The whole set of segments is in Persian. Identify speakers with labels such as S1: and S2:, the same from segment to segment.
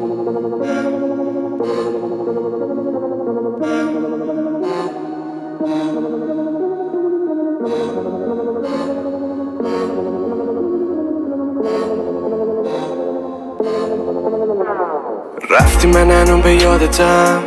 S1: رفتی من هنوز به یادتم،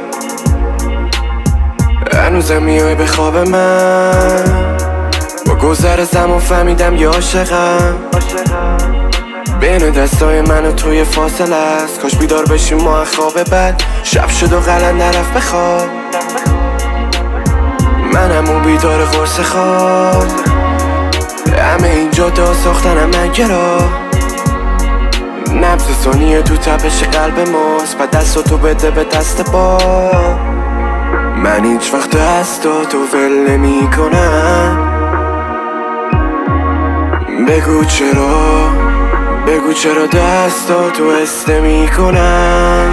S1: هنوزم میای به خواب من. با گذر زمان فهمیدم یه عاشقم. بین دستای من و توی فاصله است. کاش بیدار بشیم ما از خواب بد. شب شد و قلندر رفت بخواب. من همون بیدار قرص خواب. همه اینجا دا ساختنم نگرا. نبض ثانیه تو تپش قلب ماست. بعد دستاتو بده به دست با. من هیچ وقت دستاتو ول نمی کنم. بگو چرا، بگو چرا دستاتو استه می کنم.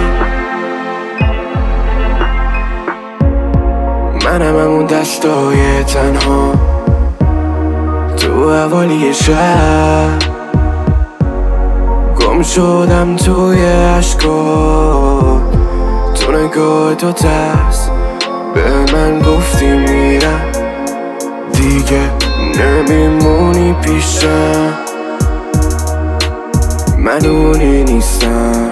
S1: منم همون دستای تنها تو حوالی شب. گم شدم توی عشقا. تو نگاه تو دست به من گفتی میرم دیگه نمیمونی پیشم. من اونی نیستم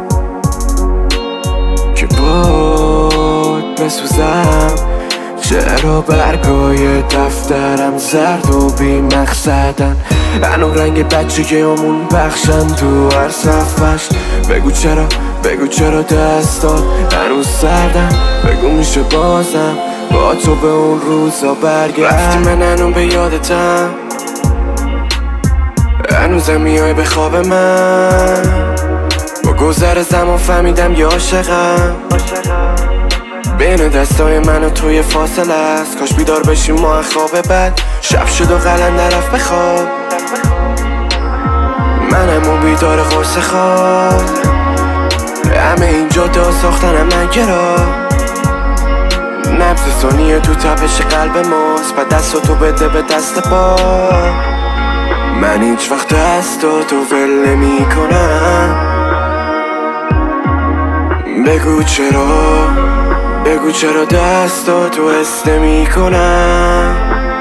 S1: که باد بسوزم. چرا برگای دفترم زرد و بی مقصدن. هنو رنگ بچگی همون بخشن تو هر صفحش. بگو چرا، بگو چرا دستات هنوز سردن. بگو میشه بازم با تو به اون روزا برگرد. رفتی من هنوز به یادتم، هنوزم میای به خواب من. با گذر زمان فهمیدم یه عاشقم. بین دستای من و توی فاصله است. کاش بیدار بشیم ما از خواب بد. شب شد و قلندر رفت بخواب. من همون بیدار قرص خواب. همه اینجا دا ساختنم نگرا. نبض ثانیه تو تپش قلب ماست. بعد دستاتو بده به دست با. من هیچ وقت دستاتو ول نمی کنم. بگو چرا، بگو چرا دستاتو استه می کنم.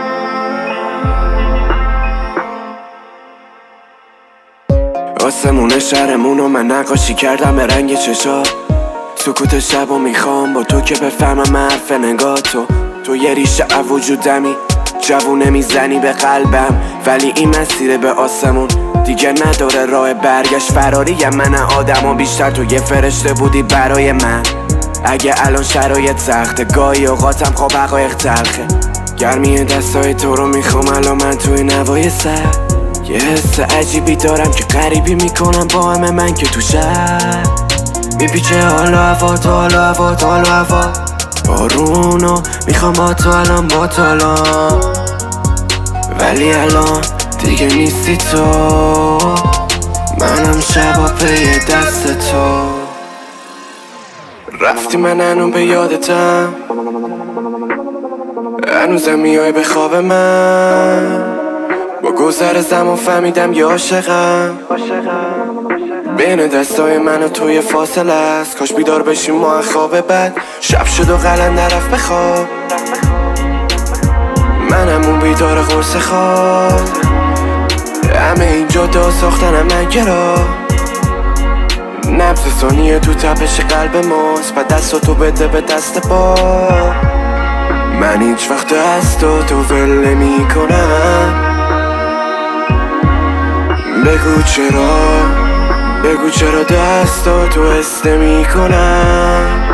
S1: آسمون شهرمونو من نقاشی کردم به رنگ چشا. سکوت شبو میخوام با تو که بفهمم حرف نگاه تو. تو یه ریشه وجودمی، جوونه میزنی به قلبم. ولی این مسیر به آسمون دیگه نداره راه برگشت. فراریم من آدم و بیشتر تو یه فرشته بودی برای من. اگه الان شرایط سخته گاهی اوقاتم خواب حقایق تلخه. گرمی دستای تو رو میخوام الان من توی نوای سر. یه حس عجیبی دارم که غریبی میکنم با همه من که تو شهر. میپیچه حال و هوات، حال و هوات، حال و هوا. بارونو میخوام با تو الان، با تو الان. ولی الان دیگه نیستی تو. منم شبا پی دست تو. رفتی من هنوز به یادتم، هنوزم میای به خواب من. با گذر زمان فهمیدم یه عاشقم. بین دستای من و توی فاصله است. کاش بیدار بشیم ما از خواب بد. شب شد و قلندر رفت بخواب. من همون بیدار قرص خواب. همه اینجا دا ساختنم نگرا. نبض ثانیه تو تپش قلب ماست. بعد دستاتو بده به دست با. من هیچ وقت دستاتو ول نمی کنم. بگو چرا، بگو چرا دستاتو استه می کنم.